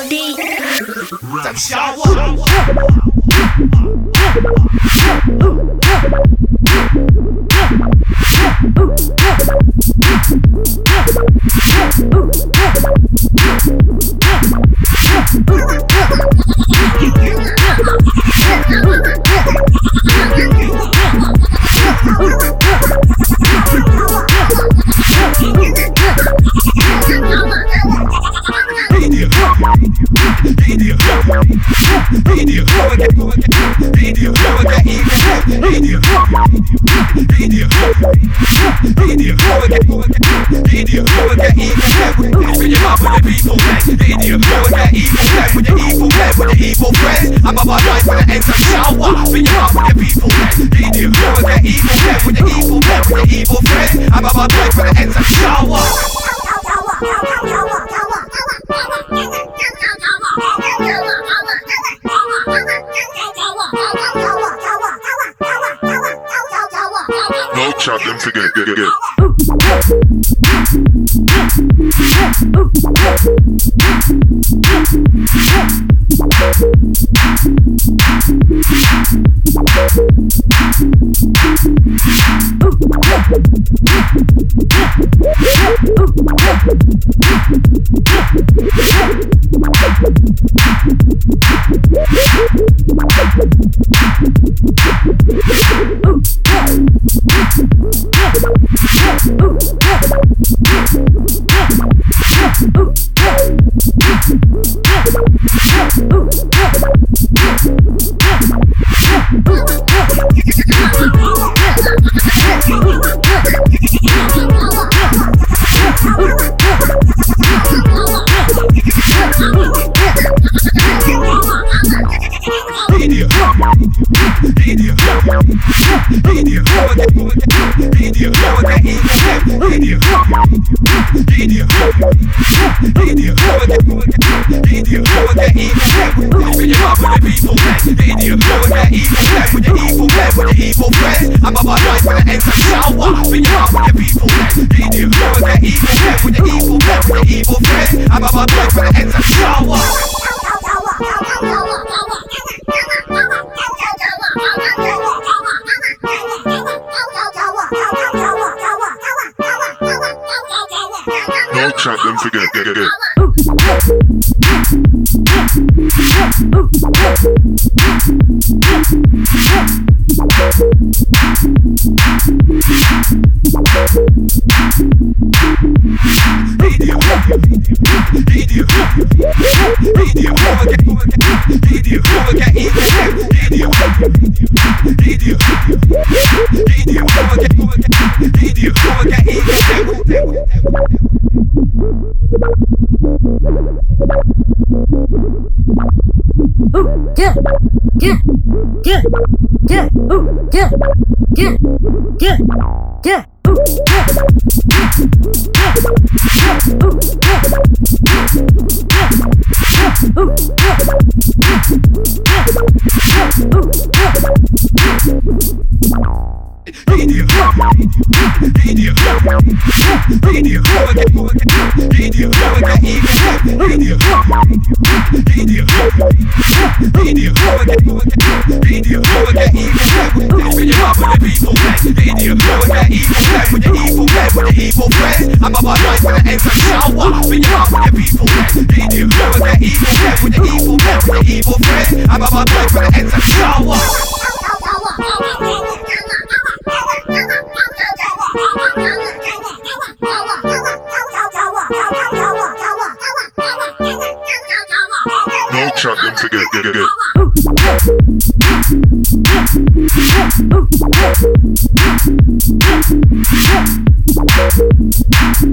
D. Rap shower. I'm about life when it ends up shower. Fill your mouth with your people. Idiot, you will get evil dead with your evil dead with your evil friend. I'm about life when it ends up shower. No chat, them forget, get. I'm about life when it ends up shower. Fill your mouth with your people. Idiot, you will get evil dead with your evil dead with your evil friend. I'm about life when it ends up shower. No chat, them forget, get. I'm about life when it ends up shower. Fill your mouth with your people. Idiot, you will get evil dead with your evil dead with your evil friend. I'm about life when it ends up shower. No chat, them forget, get.